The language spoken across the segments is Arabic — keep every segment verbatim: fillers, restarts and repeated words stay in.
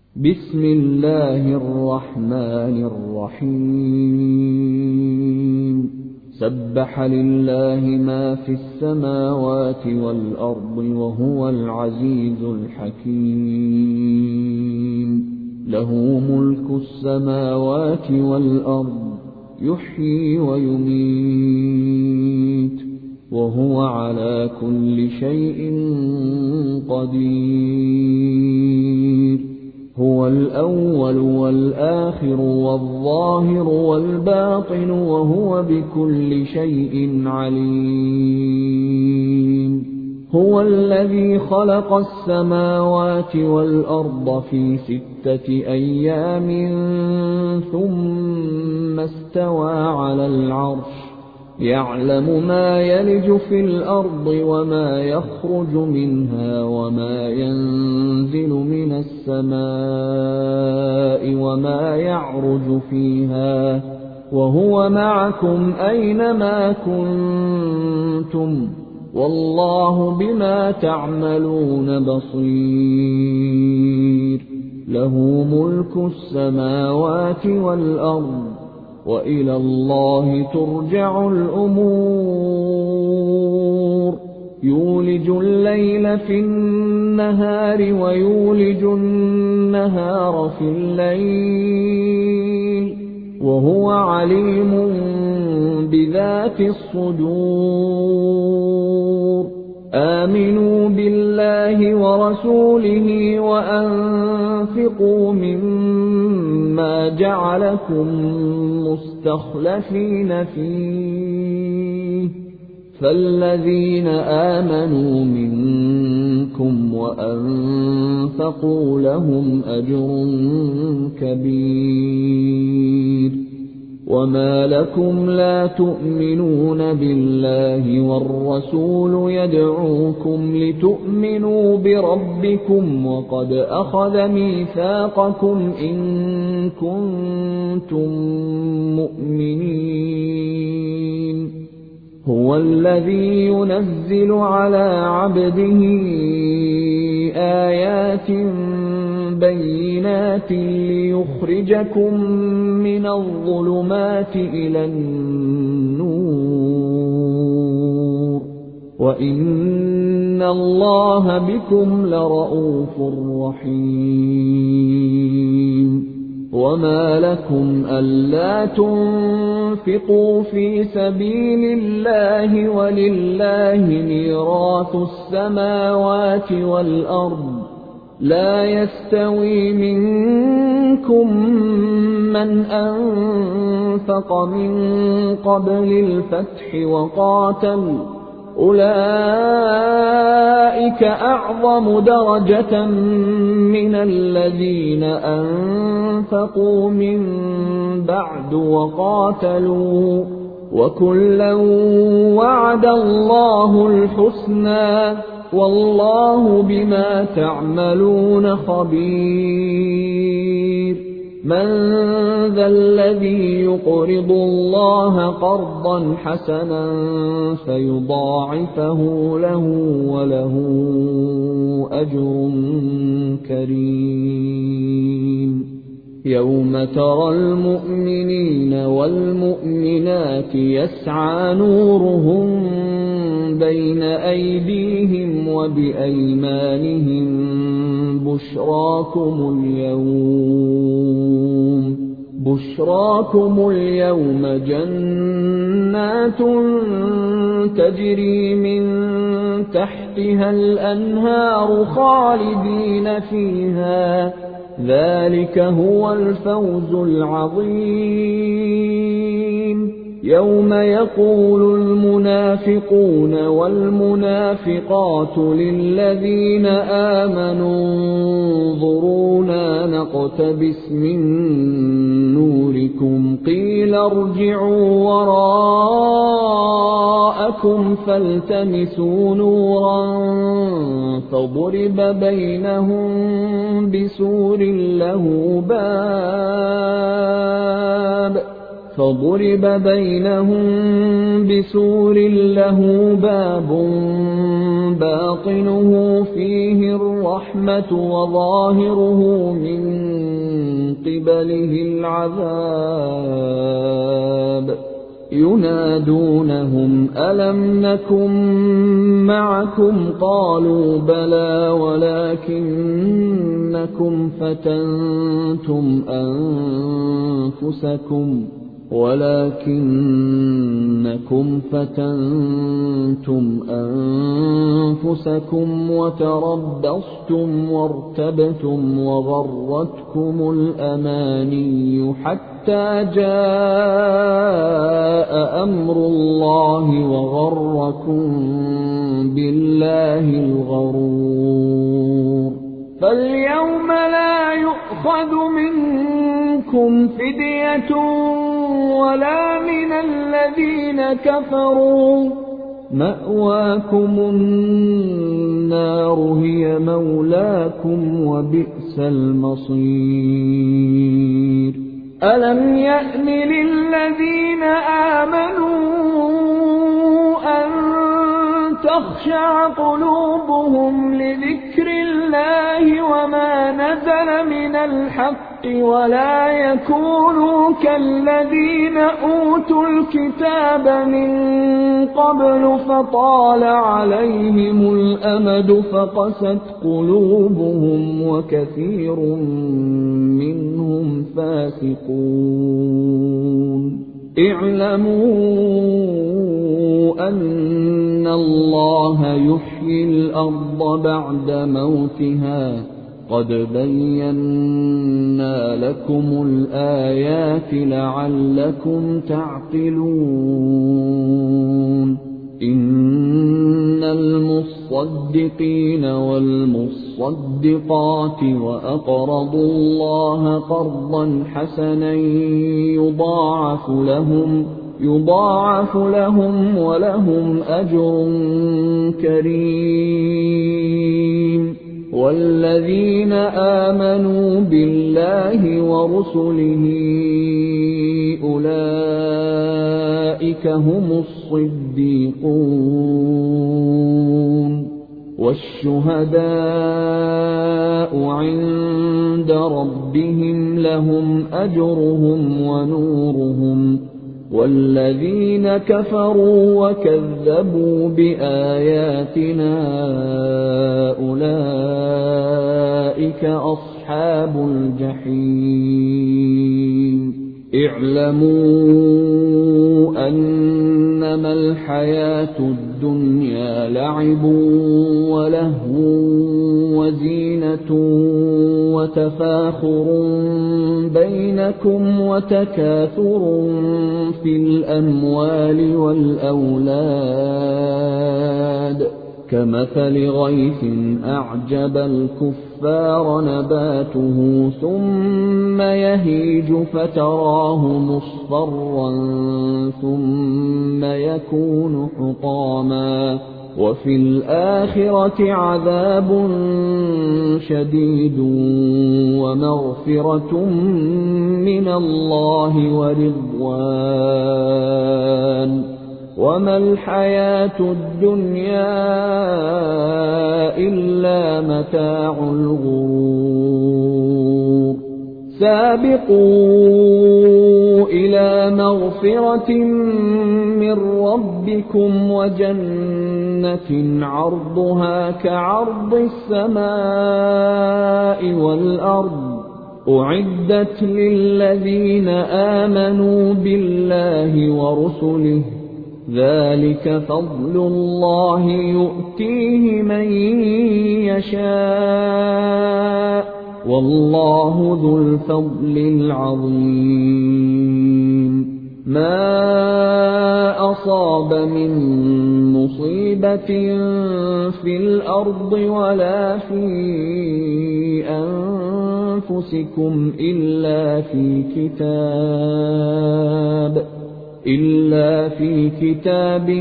بسم الله الرحمن الرحيم سبح لله ما في السماوات والأرض وهو العزيز الحكيم له ملك السماوات والأرض يحيي ويميت وهو على كل شيء قدير هو الأول والآخر والظاهر والباطن وهو بكل شيء عليم هو الذي خلق السماوات والأرض في ستة أيام ثم استوى على العرش يعلم ما يلج في الأرض وما يخرج منها وما ينزل من السماء وما يعرج فيها وهو معكم أينما كنتم والله بما تعملون بصير له ملك السماوات والأرض وإلى الله ترجع الأمور يولج الليل في النهار ويولج النهار في الليل وهو عليم بذات الصدور آمنوا بالله ورسوله وأنفقوا مما جعلكم مستخلفين فيه فالذين آمنوا منكم وأنفقوا لهم أجر كبير وما لكم لا تؤمنون بالله والرسول يدعوكم لتؤمنوا بربكم وقد أخذ ميثاقكم إن كنتم مؤمنين هو الذي ينزل على عبده آيات بينات ليخرجكم من الظلمات إلى النور وإن الله بكم لرءوف رحيم وما لكم ألا تنفقوا في سبيل الله ولله ميراث السماوات والأرض لا يستوي منكم من أنفق من قبل الفتح وقاتل أولئك أعظم درجة من الذين أنفقوا من بعد وقاتلوا وكلا وعد الله الحسنى والله بما تعملون خبير من ذا الذي يقرض الله قرضا حسنا فيضاعفه له وله أجر كريم يوم ترى المؤمنين والمؤمنات يسعى نورهم بين أيديهم وبأيمانهم بشراكم اليوم بشراكم اليوم جنات تجري من تحتها الأنهار خالدين فيها ذلك هو الفوز العظيم يوم يقول المنافقون والمنافقات للذين آمنوا انظرونا نقتبس من نوركم قيل ارجعوا وراءكم فالتمسوا نورا فضرب بينهم بسور له باب فضرب بينهم بسور له باب باطنه فيه الرحمة وظاهره من قبله العذاب ينادونهم ألم نكن معكم قالوا بلى ولكنكم فتنتم أنفسكم ولكنكم فتنتم أنفسكم وتربصتم وارتبتم وغرتكم الأماني حتى جاء أمر الله وغركم بالله الغرور فاليوم لا يؤخذ منكم فدية ولا من الذين كفروا مأواكم النار هي مولاكم وبئس المصير ألم يأن للذين آمنوا أن تخشع قلوبهم لذكر الله وما نزل من الحق ولا يكونوا كالذين أوتوا الكتاب من قبل فطال عليهم الأمد فقست قلوبهم وكثير منهم فاسقون اعلموا أن الله يحيي الأرض بعد موتها قد بينا لكم الآيات لعلكم تعقلون إن المصدقين والمصدقات وأقرضوا الله قرضا حسنا يضاعف لهم يضاعف لهم ولهم أجر كريم والذين آمنوا بالله ورسله أولئك هم الصديقون والشهداء عند ربهم لهم أجرهم ونورهم والذين كفروا وكذبوا بآياتنا أولئك أصحاب الجحيم اعلموا أنما الحياة الدنيا لعب ولهو وزينة وتفاخر بينكم وتكاثر في الأموال والأولاد كمثل غيث أعجب الكفار نباته ثم يهيج فتراه مصفرا ثم يكون حطاما وفي الآخرة عذاب شديد ومغفرة من الله ورضوان وما الحياة الدنيا إلا متاع الغرور سابقوا إلى مغفرة من ربكم وجنة عرضها كعرض السماء والأرض أعدت للذين آمنوا بالله ورسله ذلك فضل الله يؤتيه من يشاء والله ذو الفضل العظيم ما أصاب من مصيبة في الأرض ولا في أنفسكم إلا في كتاب إلا في كتاب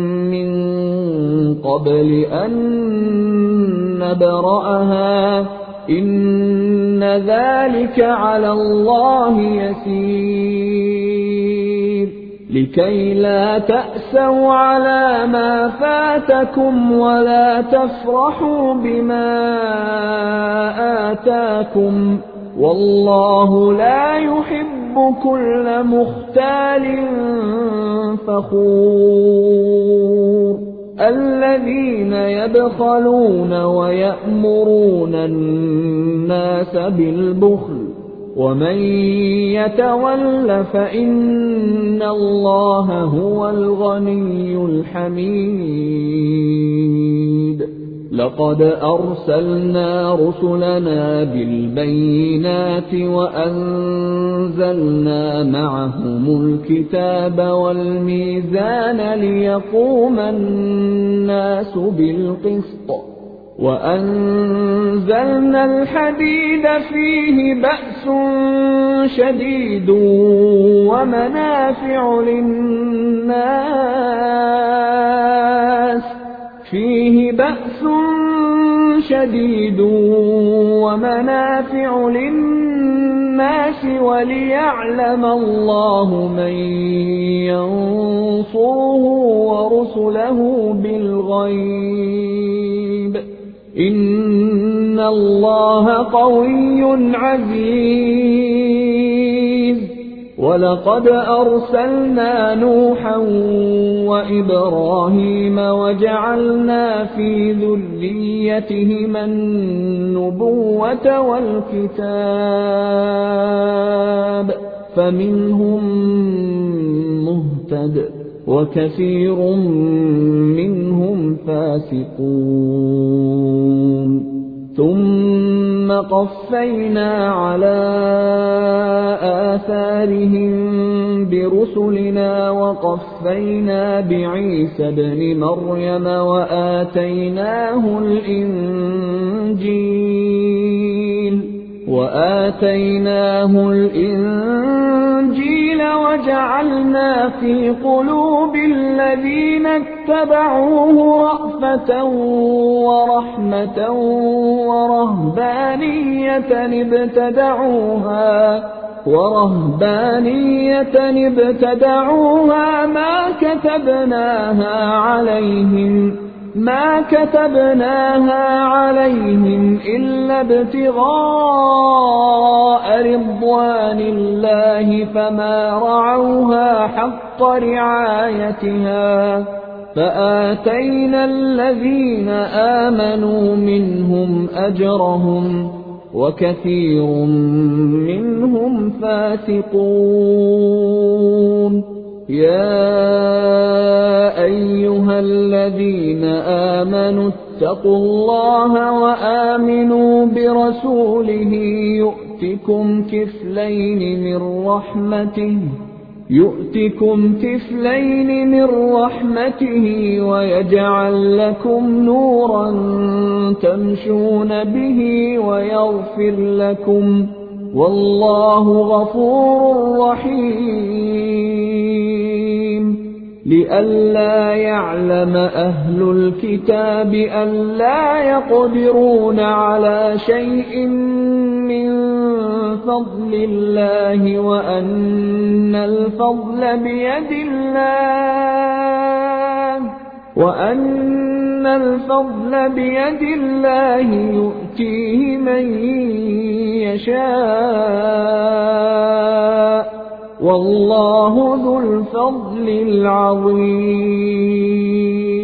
من قبل أن نبرأها إن ذلك على الله يسير لكي لا تأسوا على ما فاتكم ولا تفرحوا بما آتاكم والله لا يحب كل مختال فخور الذين يبخلون ويأمرون الناس بالبخل ومن يتول فإن الله هو الغني الحميد لقد أرسلنا رسلنا بالبينات وأنزلنا معهم الكتاب والميزان ليقوم الناس بالقسط وأنزلنا الحديد فيه بأس شديد ومنافع للناس فيه بأس شديد ومنافع للناس وليعلم الله من ينصره ورسله بالغيب إن الله قوي عزيز ولقد أرسلنا نوحا وإبراهيم وجعلنا في ذريتهما النبوة والكتاب فمنهم مهتد وكثير منهم فاسقون ثم قفينا على آثارهم برسلنا وقفينا بعيسى ابن مريم وآتيناه الإنجيل وآتيناه الإنجيل وجعلنا في قلوب الذين اتبعوه رأفة ورحمة ورهبانية ابتدعوها ورهبانية ابتدعوها ما كتبناها عليهم ما كتبناها عليهم إلا ابتغاء رضوان الله فما رعوها حق رعايتها فآتينا الذين آمنوا منهم أجرهم وكثير منهم فاسقون يا أيها الذين آمنوا اتقوا الله وآمنوا برسوله يؤتكم كفلين من رحمته يؤتكم كفلين من رحمته ويجعل لكم نورا تمشون به ويغفر لكم والله غفور رحيم لئلا يعلم أهل الكتاب ألا يقدرون على شيء من فضل الله وأن الفضل بيد الله وأن الفضل بيد الله يؤتيه من يشاء والله ذو الفضل العظيم